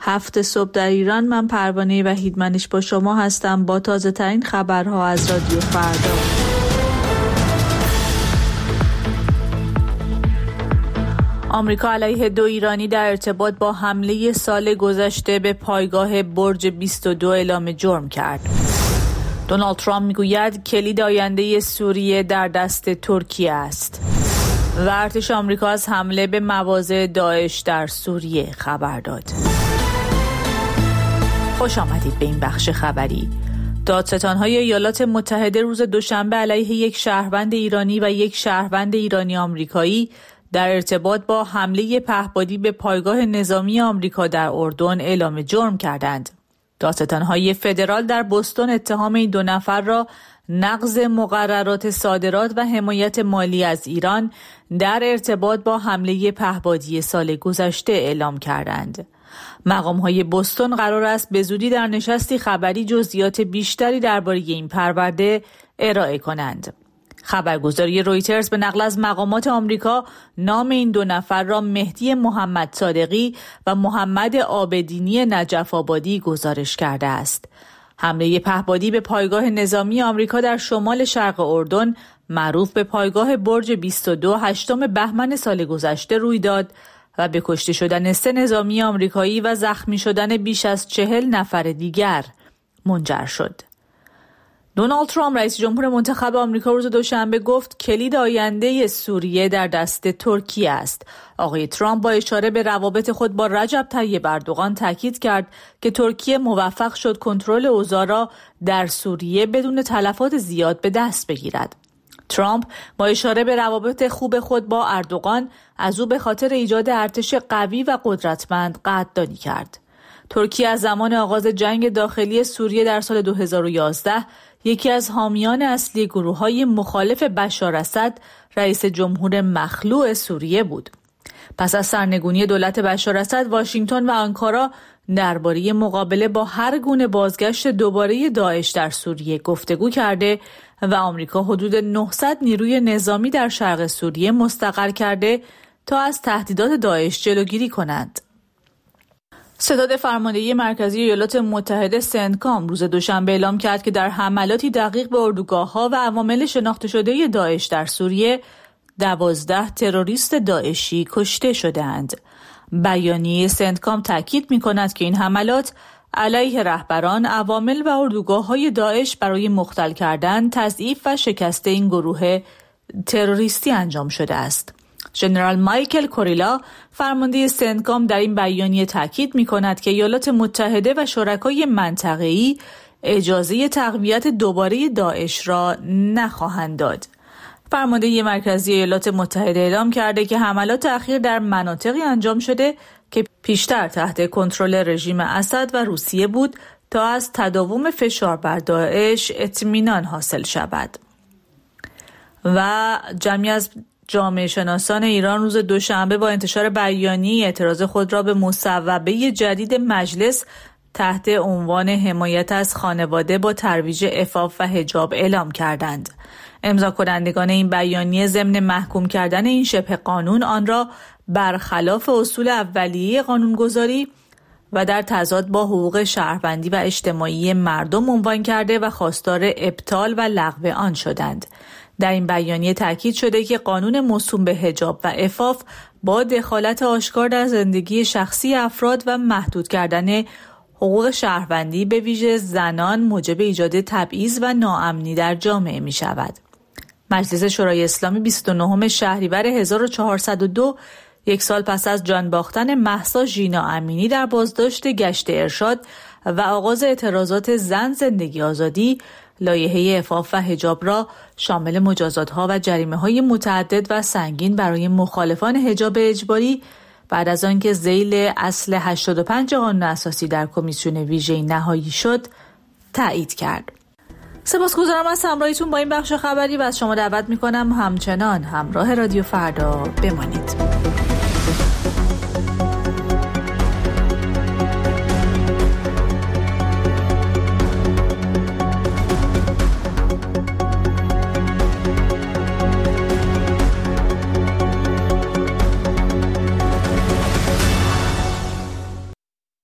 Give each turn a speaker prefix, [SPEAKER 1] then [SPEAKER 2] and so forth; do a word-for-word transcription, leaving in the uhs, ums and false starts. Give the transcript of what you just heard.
[SPEAKER 1] هفت صبح در ایران. من پروانه وحیدمنش با شما هستم با تازه ترین خبرها از رادیو فردا. آمریکا علیه دو ایرانی در ارتباط با حمله سال گذشته به پایگاه برج بیست و دو اعلام جرم کرد. دونالد ترامپ میگوید کلید آینده سوریه در دست ترکیه است. و ارتش آمریکا از حمله به مواضع داعش در سوریه خبر داد. خوش آمدید به این بخش خبری. دادستان‌های ایالات متحده روز دوشنبه علیه یک شهروند ایرانی و یک شهروند ایرانی آمریکایی در ارتباط با حمله پهپادی به پایگاه نظامی آمریکا در اردن اعلام جرم کردند. دادستان‌های فدرال در بوستون اتهام این دو نفر را نقض مقررات صادرات و حمایت مالی از ایران در ارتباط با حمله پهپادی سال گذشته اعلام کردند. مقام‌های بوستون قرار است به زودی در نشستی خبری جزئیات بیشتری درباره این پرونده ارائه کنند. خبرگزاری رویترز به نقل از مقامات آمریکا نام این دو نفر را مهدی محمد صادقی و محمد عابدینی نجف آبادی گزارش کرده است. حمله پهپادی به پایگاه نظامی آمریکا در شمال شرق اردن معروف به پایگاه برج بیست و دو هشتم بهمن سال گذشته روی داد و به کشته شدن سه نظامی آمریکایی و زخمی شدن بیش از چهل نفر دیگر منجر شد. دونالد ترامپ رئیس جمهور منتخب آمریکا روز دوشنبه گفت کلید آینده سوریه در دست ترکیه است. آقای ترامپ با اشاره به روابط خود با رجب طیب اردوغان تاکید کرد که ترکیه موفق شد کنترل اوضاع را در سوریه بدون تلفات زیاد به دست بگیرد. ترامپ با اشاره به روابط خوب خود با اردوغان از او به خاطر ایجاد ارتش قوی و قدرتمند قدردانی کرد. ترکیه از زمان آغاز جنگ داخلی سوریه در سال دو هزار و یازده یکی از حامیان اصلی گروه‌های مخالف بشار اسد رئیس جمهور مخلوع سوریه بود. پس از سرنگونی دولت بشار اسد، واشنگتن و آنکارا درباره مقابله با هر گونه بازگشت دوباره داعش در سوریه گفتگو کرده و آمریکا حدود نهصد نیروی نظامی در شرق سوریه مستقر کرده تا از تهدیدات داعش جلوگیری کنند. ستاد فرماندهی مرکزی ایالات متحده سنتکام روز دوشنبه اعلام کرد که در حملاتی دقیق به اردوگاه‌ها و عوامل شناخته شده داعش در سوریه دوازده تروریست داعشی کشته شدند. بیانیه سنتکام تاکید می‌کند که این حملات علیه رهبران، عوامل و اردوگاه‌های داعش برای مختل کردن، تضعیف و شکست این گروه تروریستی انجام شده است. ژنرال مایکل کوریلا فرمانده سنتکام در این بیانیه تاکید می‌کند که ایالات متحده و شرکای منطقه‌ای اجازه تقویت دوباره داعش را نخواهند داد. فرمانده مرکزی ایالات متحده اعلام کرده که حملات اخیر در مناطقی انجام شده که پیشتر تحت کنترل رژیم اسد و روسیه بود تا از تداوم فشار بر داعش اطمینان حاصل شود. و جمعی از جامعه شناسان ایران روز دوشنبه با انتشار بیانیه اعتراض خود را به مصوبه جدید مجلس تحت عنوان حمایت از خانواده با ترویج عفاف و حجاب اعلام کردند. امضا کنندگان این بیانیه ضمن محکوم کردن این شبه قانون آن را برخلاف اصول اولیه قانونگذاری و در تضاد با حقوق شهروندی و اجتماعی مردم عنوان کرده و خواستار ابطال و لغو آن شدند. در این بیانیه تاکید شده که قانون موسوم به حجاب و عفاف با دخالت آشکار در زندگی شخصی افراد و محدود کردن حقوق شهروندی به ویژه زنان موجب ایجاد تبعیض و ناامنی در جامعه می شود. مجلس شورای اسلامی بیست و نهم شهریور هزار و چهارصد و دو یک سال پس از جان باختن مهسا ژینا امینی در بازداشت گشت ارشاد و آغاز اعتراضات زن زندگی آزادی، لایحه عفاف و حجاب را شامل مجازات‌ها و جریمه‌های متعدد و سنگین برای مخالفان حجاب اجباری بعد از آنکه ذیل اصل هشتاد و پنج قانون اساسی در کمیسیون ویژه نهایی شد تایید کرد. سپاسگزارم از همراهیتون با این بخش خبری و از شما دعوت می‌کنم همچنان همراه رادیو فردا بمانید.